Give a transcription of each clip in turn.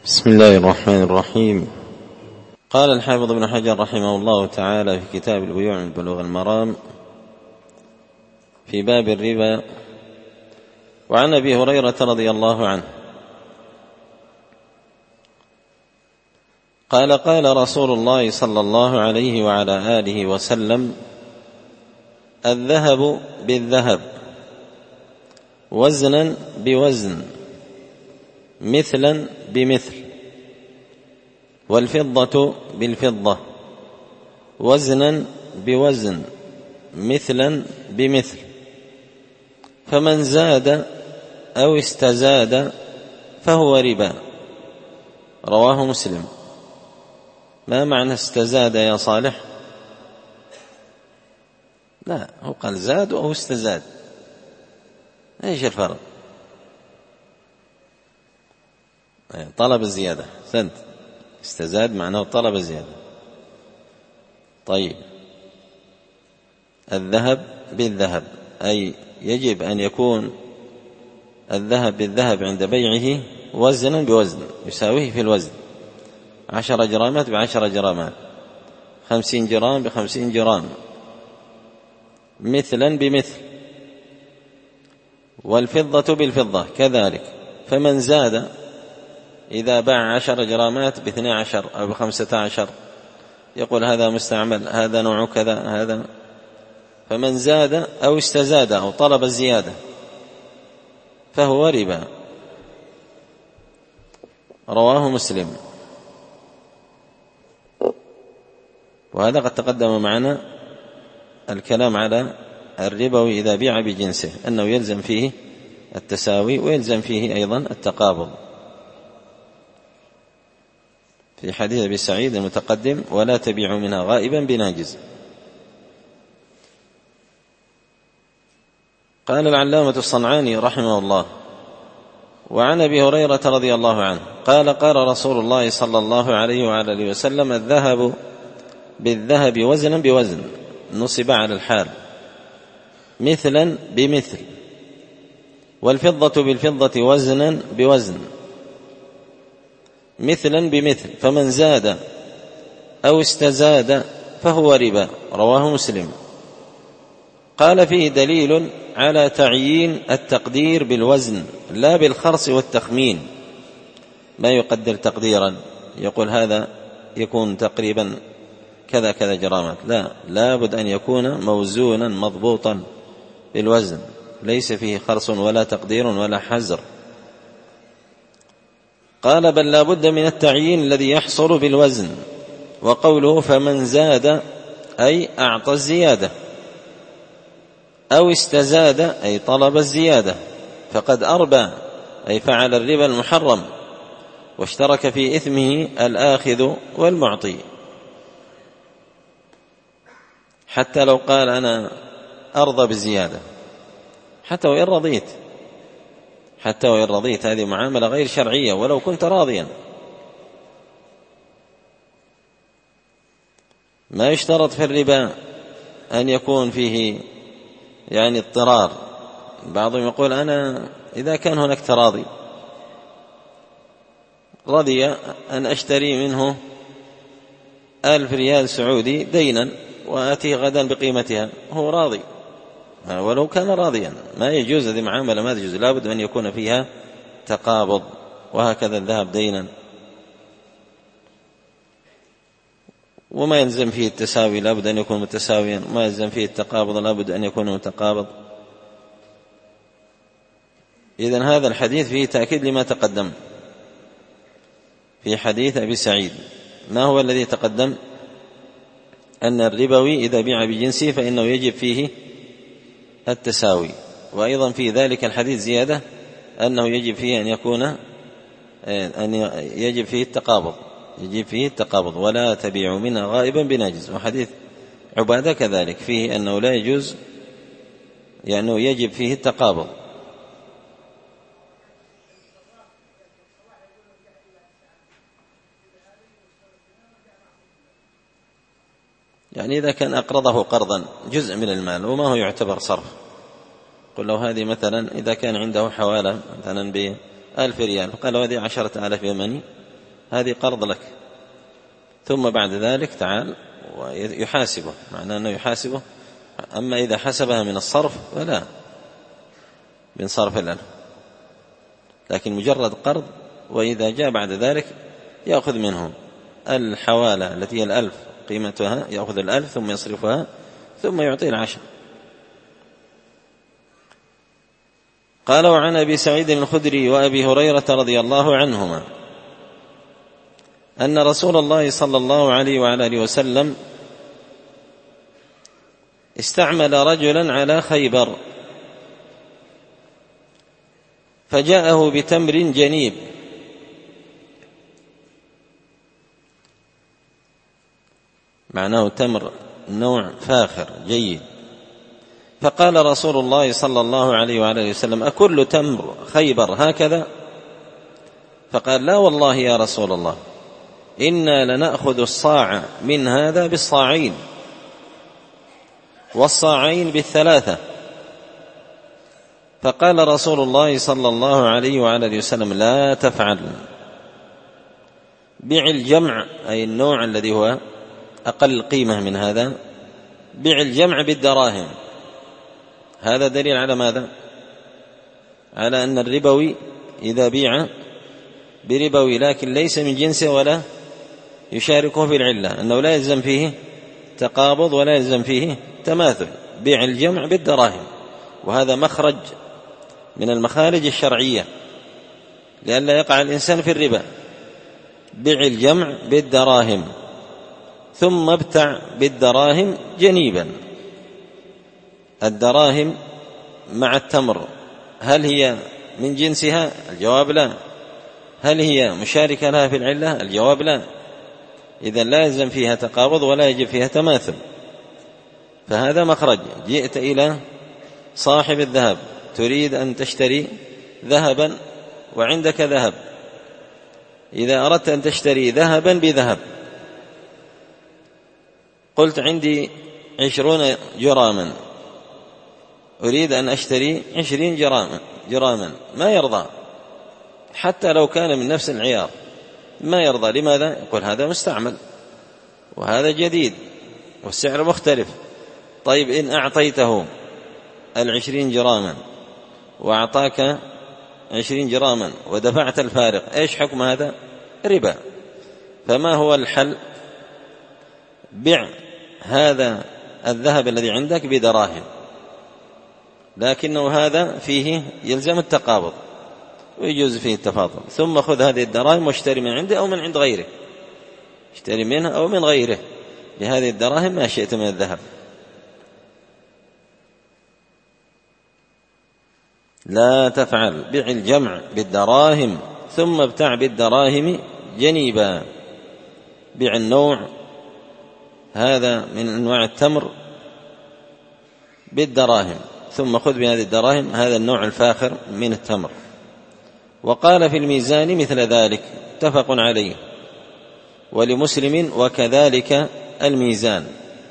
بسم الله الرحمن الرحيم. قال الحافظ ابن حجر رحمه الله تعالى في كتاب البيوع من بلوغ المرام في باب الربا: وعن أبي هريرة رضي الله عنه قال: قال رسول الله صلى الله عليه وعلى آله وسلم: الذهب بالذهب وزنا بوزن مثلا بمثل، والفضة بالفضة وزنا بوزن مثلا بمثل، فمن زاد أو استزاد فهو ربا. رواه مسلم. ما معنى استزاد يا صالح؟ لا، هو قال زاد أو استزاد، ايش الفرق؟ طلب الزيادة. سنت استزاد معناه طلب الزيادة. طيب، الذهب بالذهب أي يجب أن يكون الذهب بالذهب عند بيعه وزنا بوزن، يساويه في الوزن 10 جرامات ب10 جرامات، 50 جرام ب50 جرام، مثلا بمثل. والفضة بالفضة كذلك. فمن زاد إذا باع 10 جرامات ب12 أو ب15 يقول هذا مستعمل، هذا نوع كذا، هذا. فمن زاد أو استزاد أو طلب الزيادة فهو ربا. رواه مسلم. وهذا قد تقدم معنا الكلام على الربوي إذا بيع بجنسه أنه يلزم فيه التساوي ويلزم فيه أيضا التقابض في حديث أبي سعيد المتقدم: ولا تبيع منها غائبا بناجز. قال العلامة الصنعاني رحمه الله: وعن أبي هريرة رضي الله عنه قال: قال رسول الله صلى الله عليه وعلى آله وسلم: الذهب بالذهب وزنا بوزن، نصب على الحال، مثلا بمثل، والفضة بالفضة وزنا بوزن مثلا بمثل، فمن زاد أو استزاد فهو ربا. رواه مسلم. قال: فيه دليل على تعيين التقدير بالوزن لا بالخرص والتخمين، ما يقدر تقديرا يقول هذا يكون تقريبا كذا كذا جرامات، لا بد أن يكون موزونا مضبوطا بالوزن، ليس فيه خرص ولا تقدير ولا حزر. قال: بل لا بد من التعيين الذي يحصل بالوزن. وقوله فمن زاد أي أعطى الزيادة، أو استزاد أي طلب الزيادة، فقد أربى أي فعل الربا المحرم، واشترك في إثمه الآخذ والمعطي. حتى لو قال أنا أرضى بالزيادة، حتى وإن رضيت هذه معاملة غير شرعية ولو كنت راضيا. ما يشترط في الربا أن يكون فيه يعني اضطرار. بعضهم يقول أنا إذا كان هناك تراضي، رضي أن أشتري منه 1000 ريال سعودي دينا وآتيه غدا بقيمتها، هو راضي ولو كان راضيا، ما يجوز، هذه معاملة ما تجوز، لا بد أن يكون فيها تقابض. وهكذا الذهب دينا، وما يلزم فيه التساوي لا بد أن يكون متساويا، وما يلزم فيه التقابض لا بد أن يكون متقابض. إذن هذا الحديث فيه تأكيد لما تقدم في حديث أبي سعيد. ما هو الذي تقدم؟ أن الربوي إذا بيع بجنسه فإنه يجب فيه التساوي، وأيضا في ذلك الحديث زيادة أنه يجب فيه يجب فيه التقابض، ولا تبيع منها غائبا بناجز. وحديث عبادة كذلك فيه أنه لا يجوز، يعني يجب فيه التقابض. يعني إذا كان أقرضه قرضا جزء من المال وما هو يعتبر صرف، قل له هذه مثلا إذا كان عنده حوالة مثلا ب1000 ريال، فقال له هذه 10,000 يمني هذه قرض لك، ثم بعد ذلك تعال ويحاسبه، معناه أنه يحاسبه. أما إذا حسبها من الصرف فلا، من صرف الألف، لكن مجرد قرض. وإذا جاء بعد ذلك يأخذ منهم الحوالة التي هي 1000 قيمتها، يأخذ 1000 ثم يصرفها ثم يعطي 10. قال: وعن أبي سعيد الخدري وأبي هريرة رضي الله عنهما أن رسول الله صلى الله عليه وعلى آله وسلم استعمل رجلا على خيبر، فجاءه بتمر جنيب، معناه تمر نوع فاخر جيد. فقال رسول الله صلى الله عليه وعلى آله وسلم: أكل تمر خيبر هكذا؟ فقال: لا والله يا رسول الله، إنا لنأخذ الصاع من هذا بالصاعين، والصاعين بالثلاثة. فقال رسول الله صلى الله عليه وعلى آله وسلم: لا تفعل، بيع الجمع، أي النوع الذي هو أقل قيمة من هذا، بيع الجمع بالدراهم. هذا دليل على ماذا؟ على أن الربوي إذا بيع بربوي لكن ليس من جنسه ولا يشاركه في العلة، أنه لا يلزم فيه تقابض ولا يلزم فيه تماثل، بيع الجمع بالدراهم. وهذا مخرج من المخارج الشرعية لئلا يقع الإنسان في الربا. بيع الجمع بالدراهم ثم ابتع بالدراهم جنيبا. الدراهم مع التمر هل هي من جنسها؟ الجواب لا. هل هي مشاركة لها في العلة؟ الجواب لا. إذن لا يلزم فيها تقابض ولا يجب فيها تماثل. فهذا مخرج. جئت إلى صاحب الذهب تريد أن تشتري ذهبا وعندك ذهب، إذا أردت أن تشتري ذهبا بذهب، قلت عندي 20 جراما، أريد أن أشتري 20 جراما، ما يرضى حتى لو كان من نفس العيار، ما يرضى. لماذا؟ يقول هذا مستعمل وهذا جديد والسعر مختلف. طيب إن أعطيته 20 جراما وأعطاك 20 جراما ودفعت الفارق، إيش حكم هذا؟ ربا. فما هو الحل؟ بيع هذا الذهب الذي عندك بدراهم، لكنه هذا فيه يلزم التقابض ويجوز فيه التفاضل، ثم خذ هذه الدراهم واشتري من عنده أو من عند غيره، اشتري منه أو من غيره بهذه الدراهم ما شئت من الذهب. لا تفعل، بيع الجمع بالدراهم ثم ابتع بالدراهم جنيبا. بيع النوع هذا من أنواع التمر بالدراهم ثم خذ بهذه الدراهم هذا النوع الفاخر من التمر. وقال في الميزان مثل ذلك، متفق عليه، ولمسلم وكذلك الميزان.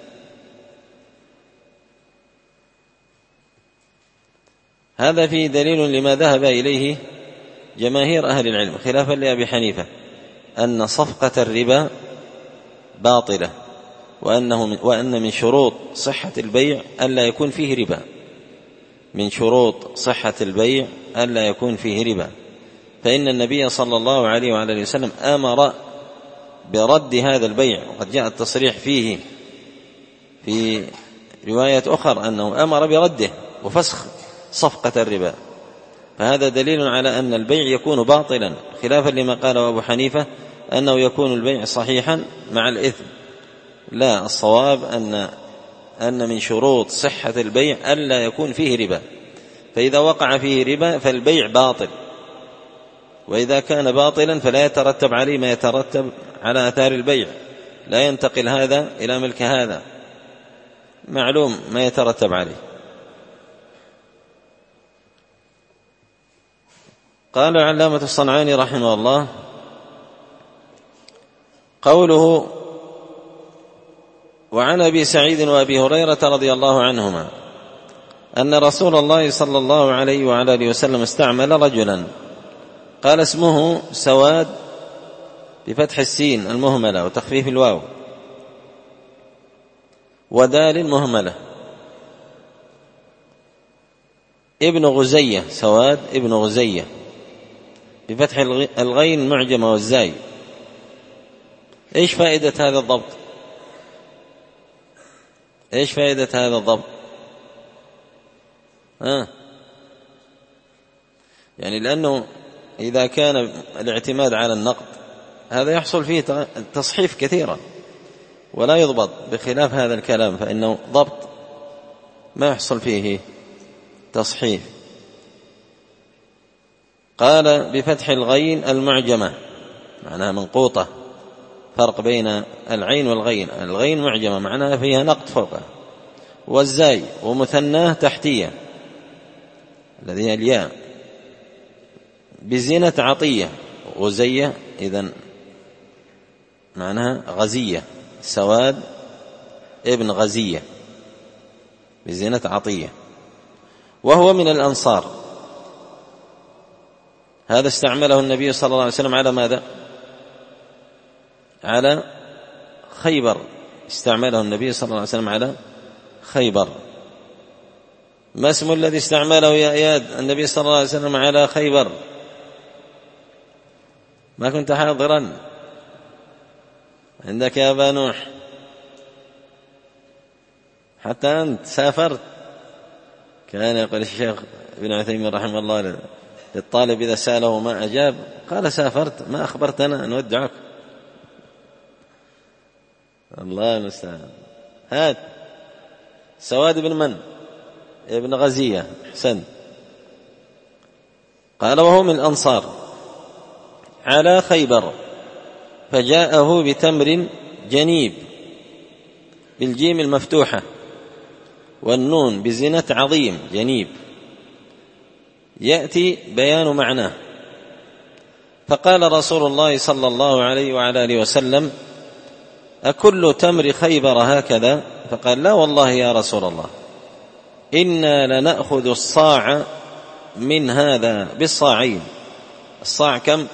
هذا فيه دليل لما ذهب إليه جماهير أهل العلم خلافا لأبي حنيفة، أن صفقة الربا باطلة، وأن من شروط صحة البيع ألا يكون فيه ربا، من شروط صحة البيع ألا يكون فيه ربا. فإن النبي صلى الله عليه وعلى آله وسلم أمر برد هذا البيع، وقد جاء التصريح فيه في رواية أخرى أنه أمر برده وفسخ صفقة الربا. فهذا دليل على أن البيع يكون باطلا، خلافا لما قاله أبو حنيفة أنه يكون البيع صحيحا مع الإثم. لا، الصواب أن من شروط صحة البيع ألا يكون فيه ربا، فإذا وقع فيه ربا فالبيع باطل، وإذا كان باطلا فلا يترتب عليه ما يترتب على آثار البيع، لا ينتقل هذا إلى ملك هذا، معلوم ما يترتب عليه. قال العلامة الصنعاني رحمه الله: قوله وعن أبي سعيد وأبي هريرة رضي الله عنهما أن رسول الله صلى الله عليه وعلى آله وسلم استعمل رجلا، قال اسمه سواد بفتح السين المهملة وتخفيف الواو ودال المهملة. ابن غزية سواد ابن غزية بفتح الغين المعجمة والزاي. ايش فائدة هذا الضبط؟ ايش فائدة هذا الضبط؟ يعني لأنه إذا كان الاعتماد على النقد هذا يحصل فيه تصحيف كثيرا ولا يضبط، بخلاف هذا الكلام فإنه ضبط ما يحصل فيه تصحيف. قال بفتح الغين المعجمة معناها منقوطة، فرق بين العين والغين، الغين معجمة معناها فيها نقط فوقها، والزاي ومثناه تحتية الذي هي الياء بزينة عطية غزية إذن معناها غزية، سواد ابن غزية بزينة عطية، وهو من الأنصار. هذا استعمله النبي صلى الله عليه وسلم على ماذا؟ على خيبر، استعمله النبي صلى الله عليه وسلم على خيبر. ما اسم الذي استعمله يا إياد النبي صلى الله عليه وسلم على خيبر؟ ما كنت حاضرا عندك يا أبا نوح، حتى أنت سافرت. كان يقول الشيخ ابن عثيمين رحمه الله للطالب إذا سأله ما أجاب قال سافرت، ما أخبرتنا نودعك. الله المستعان. هات سواد بن من؟ ابن غزية. حسن. قال وهو من الأنصار على خيبر، فجاءه بتمر جنيب بالجيم المفتوحة والنون بزنة عظيم جنيب، يأتي بيان معناه. فقال رسول الله صلى الله عليه وعلى آله وسلم أكل تمر خيبر هكذا؟ فقال لا والله يا رسول الله، إنا لنأخذ الصاع من هذا بالصاعين. الصاع كم؟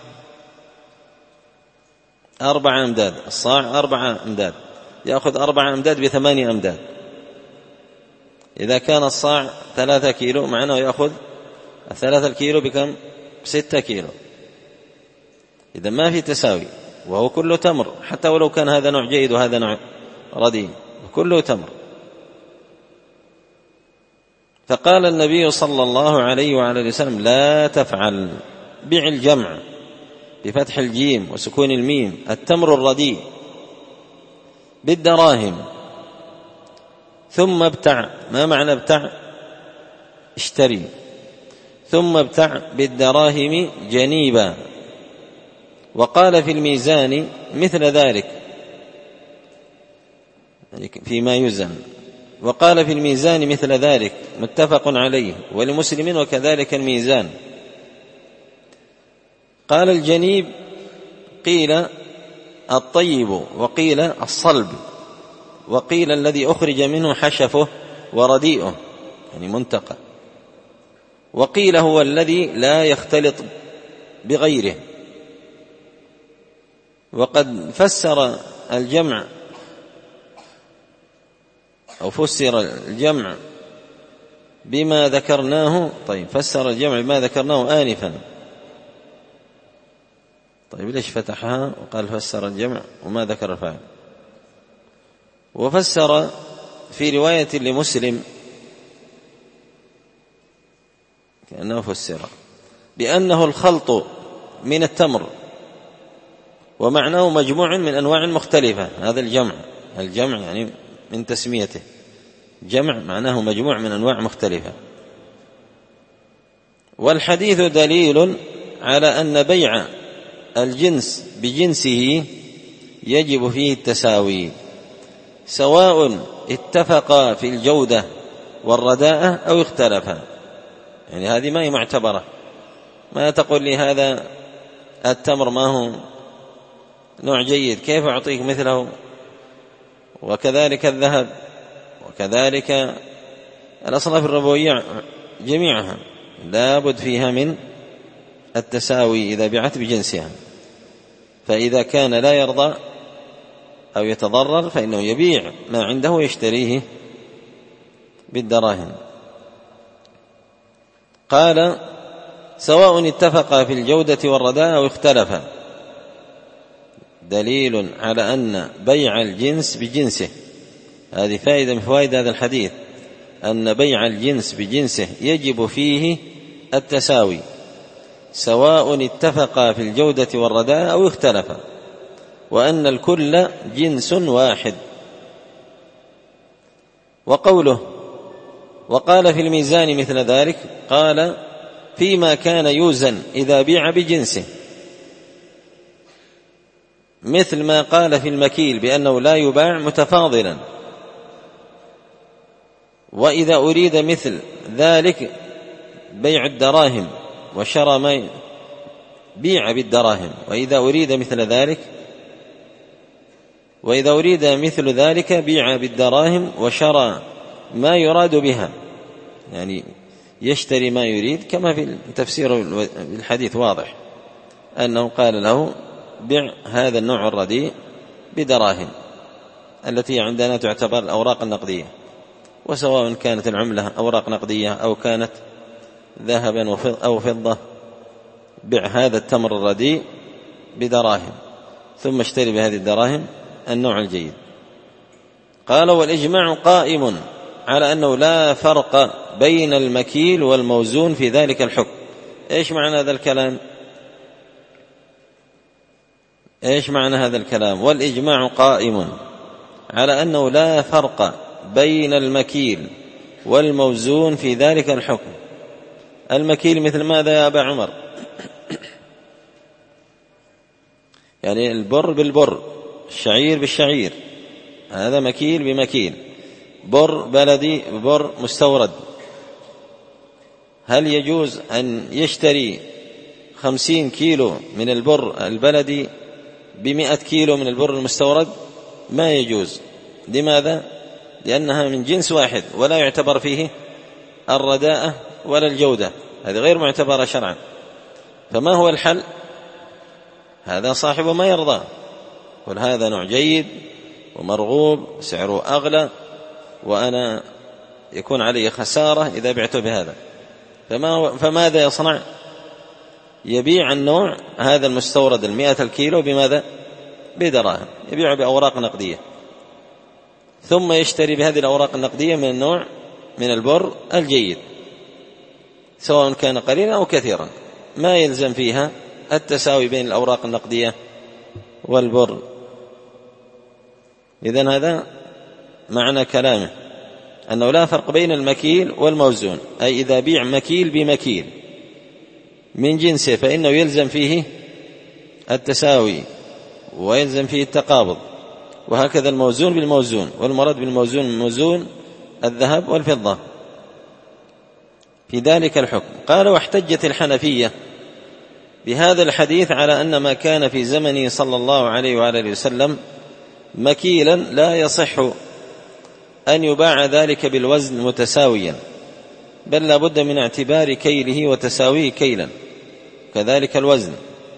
4 أمداد. الصاع 4 أمداد، يأخذ 4 أمداد ب8 أمداد. إذا كان الصاع 3 كيلو معناه يأخذ 3 الكيلو بكم؟ 6 كيلو. إذا ما في تساوي، وهو كله تمر، حتى ولو كان هذا نوع جيد وهذا نوع رديء كله تمر. فقال النبي صلى الله عليه وعلى اله وسلم لا تفعل، بيع الجمع بفتح الجيم وسكون الميم التمر الرديء بالدراهم ثم ابتع. ما معنى ابتع؟ اشتري. ثم ابتع بالدراهم جنيبا. وقال في الميزان مثل ذلك فيما يزن، وقال في الميزان مثل ذلك متفق عليه ولمسلم وكذلك الميزان. قال الجنيب قيل الطيب وقيل الصلب وقيل الذي أخرج منه حشفه ورديئه يعني منتقى، وقيل هو الذي لا يختلط بغيره. وقد فسر الجمع أو فسر الجمع بما ذكرناه. طيب فسر الجمع بما ذكرناه آنفا. طيب ليش فتحها وقال فسر الجمع وما ذكر الفاعل؟ وفسر في رواية لمسلم كأنه فسر بأنه الخلط من التمر ومعناه مجموع من أنواع مختلفة. هذا الجمع يعني من تسميته جمع معناه مجموع من أنواع مختلفة. والحديث دليل على أن بيع الجنس بجنسه يجب فيه التساوي، سواء اتفقا في الجودة والرداءة أو اختلفا. يعني هذه ما هي معتبرة. ما تقول لي هذا التمر ما هو نوع جيد كيف أعطيك مثله، وكذلك الذهب وكذلك الأصناف الربوية جميعها لا بد فيها من التساوي إذا بيعت بجنسها. فإذا كان لا يرضى أو يتضرر فإنه يبيع ما عنده ويشتريه بالدراهم. قال: سواء اتفقا في الجودة والرداء أو اختلفا. دليل على أن بيع الجنس بجنسه، هذه فائدة من فوائد هذا الحديث، أن بيع الجنس بجنسه يجب فيه التساوي، سواء اتفقا في الجودة والرداء أو اختلفا، وأن الكل جنس واحد. وقوله: وقال في الميزان مثل ذلك، قال: فيما كان يوزن إذا بيع بجنسه، مثل ما قال في المكيل بأنه لا يباع متفاضلا. وإذا أريد مثل ذلك بيع الدراهم وشرى ما بيع بالدراهم، وإذا أريد مثل ذلك بيع بالدراهم وشرى ما يراد بها، يعني يشتري ما يريد، كما في تفسير الحديث واضح أنه قال له: بيع هذا النوع الرديء بدراهم، التي عندنا تعتبر الأوراق النقدية، وسواء كانت العملة أوراق نقدية أو كانت ذهبا أو فضة، بيع هذا التمر الرديء بدراهم ثم اشتري بهذه الدراهم النوع الجيد. قال: والإجماع قائم على أنه لا فرق بين المكيل والموزون في ذلك الحكم. إيش معنى هذا الكلام؟ والإجماع قائم على أنه لا فرق بين المكيل والموزون في ذلك الحكم. المكيل مثل ماذا يا أبا عمر؟ يعني البر بالبر، الشعير بالشعير، هذا مكيل بمكيل. بر بلدي بر مستورد، هل يجوز أن يشتري 50 كيلو من البر البلدي ب100 كيلو من البر المستورد؟ ما يجوز. لماذا؟ لأنها من جنس واحد ولا يعتبر فيه الرداءة ولا الجودة، هذه غير معتبرة شرعا. فما هو الحل؟ هذا صاحبه ما يرضى، قل هذا نوع جيد ومرغوب سعره أغلى وأنا يكون علي خسارة إذا بعته بهذا، فماذا يصنع؟ يبيع النوع هذا المستورد 100 الكيلو بماذا؟ بدراهم، يبيع بأوراق نقدية، ثم يشتري بهذه الأوراق النقدية من النوع من البر الجيد، سواء كان قليلا أو كثيرا، ما يلزم فيها التساوي بين الأوراق النقدية والبر. إذن هذا معنى كلامه، أنه لا فرق بين المكيل والموزون، أي إذا بيع مكيل بمكيل من جنسه فإنه يلزم فيه التساوي ويلزم فيه التقابض، وهكذا الموزون بالموزون، والمراد بالموزون موزون الذهب والفضة في ذلك الحكم. قال: واحتجت الحنفية بهذا الحديث على أن ما كان في زمنه صلى الله عليه وآله وسلم مكيلا لا يصح أن يباع ذلك بالوزن متساويا، بل لا بد من اعتبار كيله وتساويه كيلا، كذلك الوزن.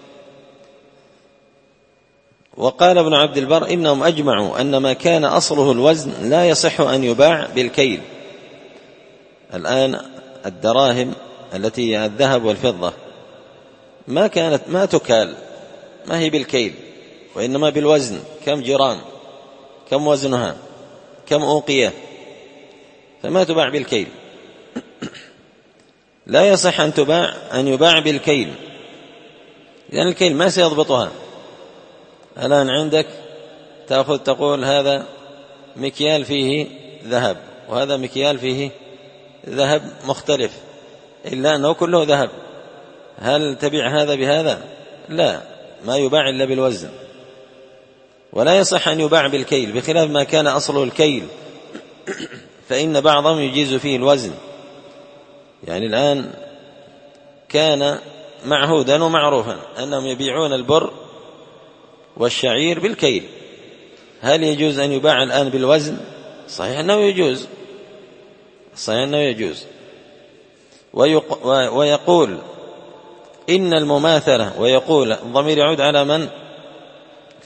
وقال ابن عبد البر: إنهم أجمعوا أن ما كان أصله الوزن لا يصح أن يباع بالكيل. الآن الدراهم التي هي الذهب والفضة ما تكال، ما هي بالكيل، وإنما بالوزن، كم جرام، كم وزنها، كم أوقية، فما تباع بالكيل. لا يصح أن يباع بالكيل، لأن الكيل ما سيضبطها. الآن عندك تقول هذا مكيال فيه ذهب وهذا مكيال فيه ذهب مختلف، إلا أنه كله ذهب، هل تبيع هذا بهذا؟ لا، ما يباع إلا بالوزن، ولا يصح أن يباع بالكيل، بخلاف ما كان أصله الكيل فإن بعضهم يجيز فيه الوزن. يعني الآن كان معهودا ومعروفا أنهم يبيعون البر والشعير بالكيل، هل يجوز أن يباع الآن بالوزن؟ صحيح أنه يجوز. ويقول إن المماثلة، ويقول الضمير يعود على من؟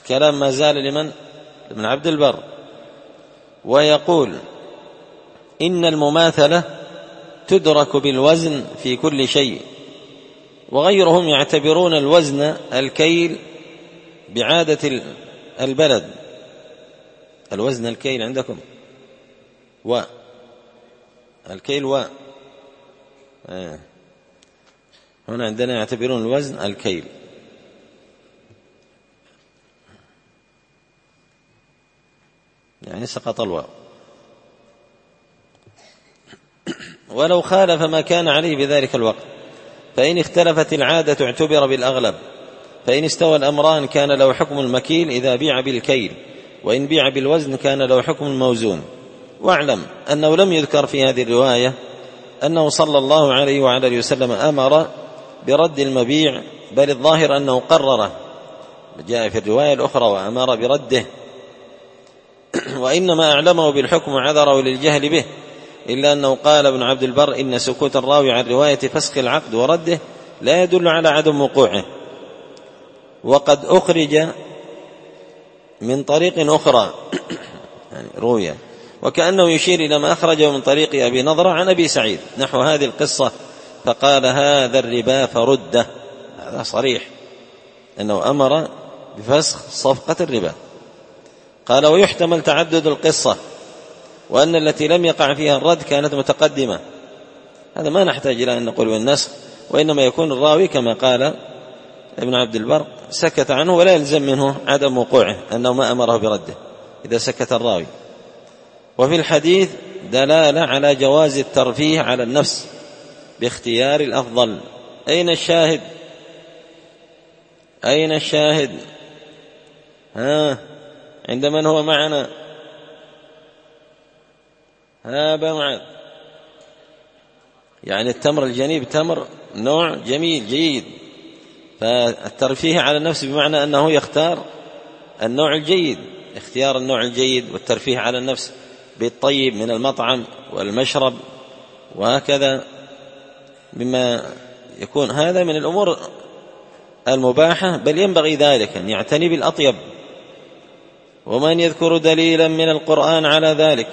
كلام ما زال لمن؟ ابن عبد البر. ويقول إن المماثلة تدرك بالوزن في كل شيء، وغيرهم يعتبرون الوزن الكيل بعادة البلد. الوزن الكيل عندكم الكيل هنا عندنا يعتبرون الوزن الكيل. يعني سقط الواو. ولو خالف ما كان عليه بذلك الوقت، فإن اختلفت العادة اعتبر بالأغلب، فإن استوى الأمران كان له حكم المكيل إذا بيع بالكيل، وإن بيع بالوزن كان له حكم الموزون. واعلم أنه لم يذكر في هذه الرواية أنه صلى الله عليه وعلى آله وسلم أمر برد المبيع، بل الظاهر أنه قرره، جاء في الرواية الأخرى وأمر برده، وإنما أعلمه بالحكم وعذره للجهل به، إلا أنه قال ابن عبد البر إن سكوت الراوي عن رواية فسخ العقد ورده لا يدل على عدم وقوعه، وقد أخرج من طريق أخرى يعني روية، وكأنه يشير إلى ما أخرجه من طريق أبي نضرة عن أبي سعيد نحو هذه القصة، فقال هذا الربا فرده. هذا صريح أنه أمر بفسخ صفقة الربا. قال ويحتمل تعدد القصة، وأن التي لم يقع فيها الرد كانت متقدمة. هذا ما نحتاج إلى أن نقول بالنسخ، وإنما يكون الراوي كما قال ابن عبد البر سكت عنه، ولا يلزم منه عدم وقوعه أنه ما أمره برده إذا سكت الراوي. وفي الحديث دلالة على جواز الترفيه على النفس باختيار الأفضل. أين الشاهد؟ أين الشاهد؟ عند من هو معنا؟ أبا معاذ. يعني التمر الجنيب تمر نوع جميل جيد، فالترفيه على النفس بمعنى أنه يختار النوع الجيد، اختيار النوع الجيد والترفيه على النفس بالطيب من المطعم والمشرب وهكذا، مما يكون هذا من الأمور المباحة، بل ينبغي ذلك أن يعتني بالأطيب. ومن يذكر دليلا من القرآن على ذلك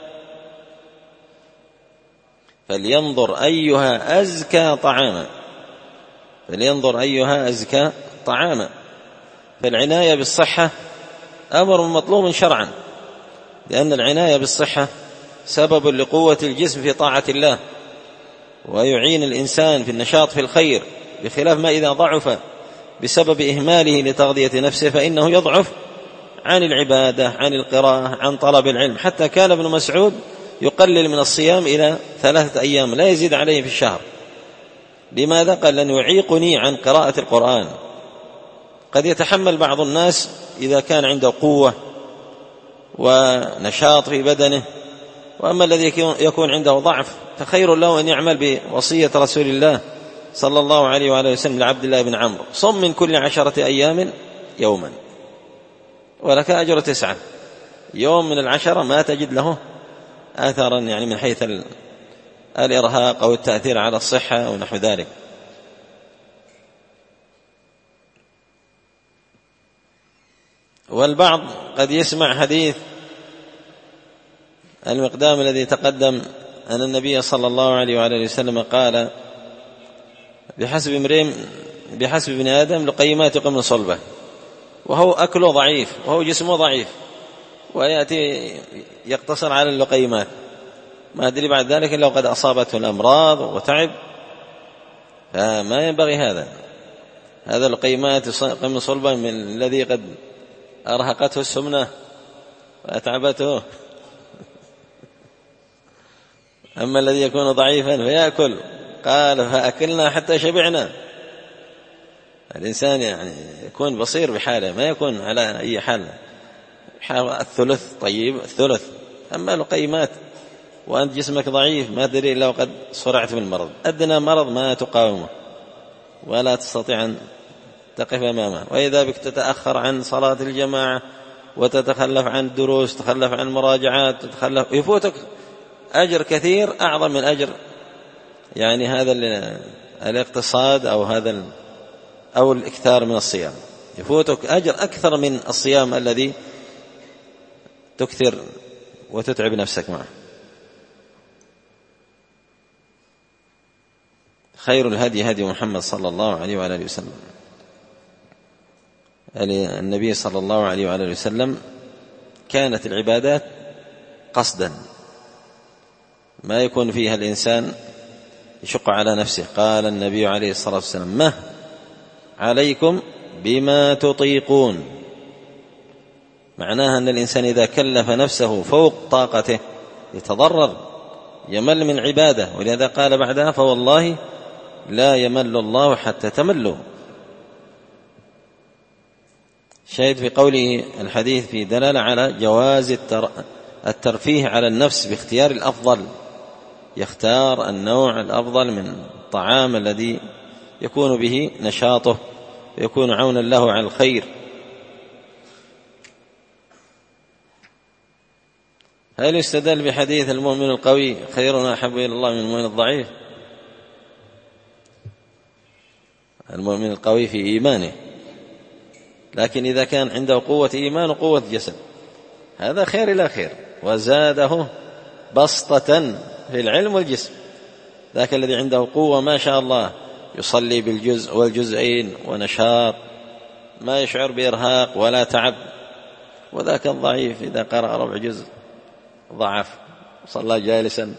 فلينظر أيها أزكى طعاما، فلينظر أيها أزكى طعاما. فالعناية بالصحة أمر مطلوب شرعا، لأن العناية بالصحة سبب لقوة الجسم في طاعة الله، ويعين الإنسان في النشاط في الخير، بخلاف ما إذا ضعف بسبب إهماله لتغذية نفسه فإنه يضعف عن العبادة، عن القراءة، عن طلب العلم. حتى كان ابن مسعود يقلل من الصيام إلى 3 أيام لا يزيد عليه في الشهر. لماذا؟ قال لن يعيقني عن قراءة القرآن. قد يتحمل بعض الناس إذا كان عنده قوة ونشاط في بدنه، وأما الذي يكون عنده ضعف فخير له أن يعمل بوصية رسول الله صلى الله عليه وآله وسلم لعبد الله بن عمرو: صم من كل 10 أيام يوما ولك أجر 9. يوم من 10 ما تجد له آثارا يعني من حيث الإرهاق أو التأثير على الصحة أو نحو ذلك. والبعض قد يسمع حديث المقدام الذي تقدم أن النبي صلى الله عليه وآله وسلم قال: بحسب ابن آدم لقيمات يقمن صلبه، وهو أكله ضعيف وهو جسمه ضعيف، ويأتي يقتصر على اللقيمات، ما أدري بعد ذلك إلا وقد أصابته الأمراض وتعب. فما ينبغي هذا اللقيمات يقمن صلبه من الذي قد أرهقته السمنة وأتعبته. أما الذي يكون ضعيفا فيأكل، قال: فأكلنا حتى شبعنا. الإنسان يعني يكون بصير بحاله، ما يكون على أي حال. الثلث طيب، الثلث. أما لقيمات وأنت جسمك ضعيف ما تدري إلا وقد صرعت بالمرض، أدنى مرض ما تقاومه ولا تستطيع أن تقف أمامه، وإذا بك تتأخر عن صلاة الجماعة وتتخلف عن الدروس، تتخلف عن المراجعات، يفوتك أجر كثير أعظم من أجر يعني هذا الاقتصاد أو الإكثار من الصيام. يفوتك أجر أكثر من الصيام الذي تكثر وتتعب نفسك معه. خير الهدي هدي محمد صلى الله عليه وعلى آله وسلم. النبي صلى الله عليه وعلى آله وسلم كانت العبادات قصدا ما يكون فيها الإنسان يشق على نفسه. قال النبي عليه الصلاة والسلام: ما عليكم بما تطيقون. معناها أن الإنسان إذا كلف نفسه فوق طاقته يتضرر، يمل من عبادة. ولهذا قال بعدها: فوالله لا يمل الله حتى تملوا. شاهد في قوله الحديث في دلالة على جواز الترفيه على النفس باختيار الأفضل، يختار النوع الأفضل من الطعام الذي يكون به نشاطه ويكون عونا له على الخير. هل يستدل بحديث المؤمن القوي خير أحب إلى الله من المؤمن الضعيف؟ المؤمن القوي في إيمانه، لكن إذا كان عنده قوة إيمان وقوة جسد هذا خير إلى خير، وزاده بسطة في العلم والجسم. ذاك الذي عنده قوة ما شاء الله يصلي بالجزء والجزئين ونشاط ما يشعر بإرهاق ولا تعب، وذاك الضعيف إذا قرأ ربع جزء ضعف صلى جالسا.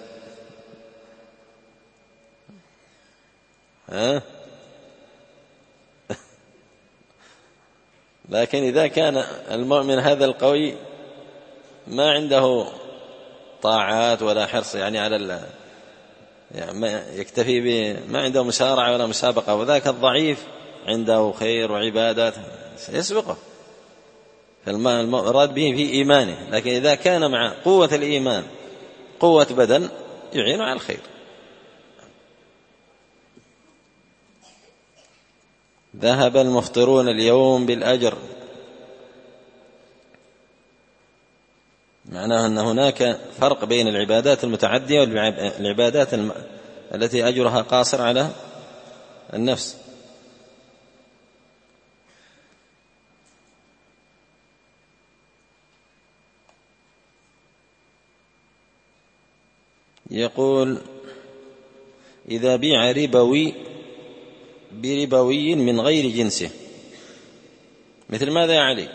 لكن إذا كان المؤمن هذا القوي ما عنده طاعات ولا حرص يعني على ما يكتفي ما عنده مسارعة ولا مسابقة، وذاك الضعيف عنده خير وعبادات سيسبقه، فالمراد به في إيمانه. لكن إذا كان مع قوة الإيمان قوة بدن يعين على الخير. ذهب المفطرون اليوم بالأجر، معناه أن هناك فرق بين العبادات المتعدية والعبادات التي أجرها قاصر على النفس. يقول: إذا بيع ربوي بربوي من غير جنسه، مثل ماذا يا علي؟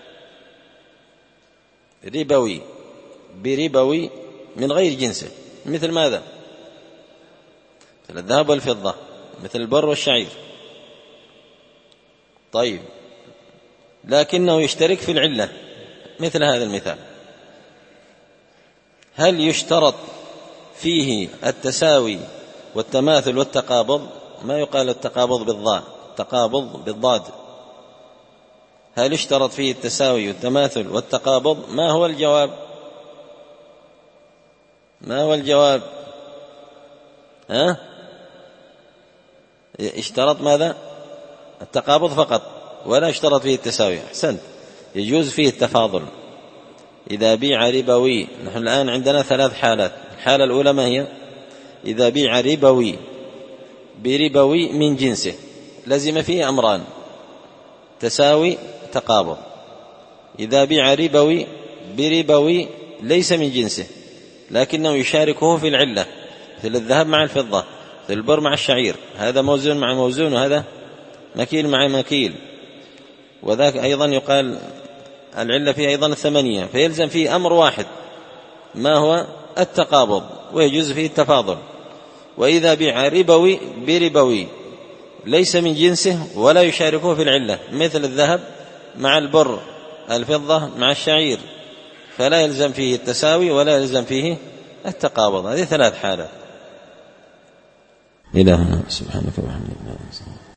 ربوي بربوي من غير جنسه مثل ماذا؟ مثل الذهب والفضة، مثل البر والشعير. طيب، لكنه يشترك في العلة مثل هذا المثال، هل يشترط فيه التساوي والتماثل والتقابض؟ ما يقال التقابض بالضاء، التقابض بالضاد. هل اشترط فيه التساوي والتماثل والتقابض؟ ما هو الجواب؟ ما هو الجواب؟ اشترط ماذا؟ التقابض فقط، ولا اشترط فيه التساوي. أحسنت، يجوز فيه التفاضل. إذا بيع ربوي، نحن الآن عندنا 3 حالات. الحالة الأولى ما هي؟ إذا بيع ربوي بربوي من جنسه، لزم فيه أمران: تساوي تقابض. إذا بيع ربوي بربوي ليس من جنسه لكنه يشاركه في العلة، مثل الذهب مع الفضة، مثل البر مع الشعير، هذا موزون مع موزون وهذا مكيل مع مكيل، وذاك أيضا يقال العلة فيه أيضا 8، فيلزم فيه أمر واحد ما هو التقابض، ويجوز فيه التفاضل. وإذا بيع ربوي بربوي ليس من جنسه ولا يشاركه في العلة، مثل الذهب مع البر، الفضة مع الشعير، فلا يلزم فيه التساوي ولا يلزم فيه التقابض. هذه 3 حالات. إلهنا سبحانك وبحمدك.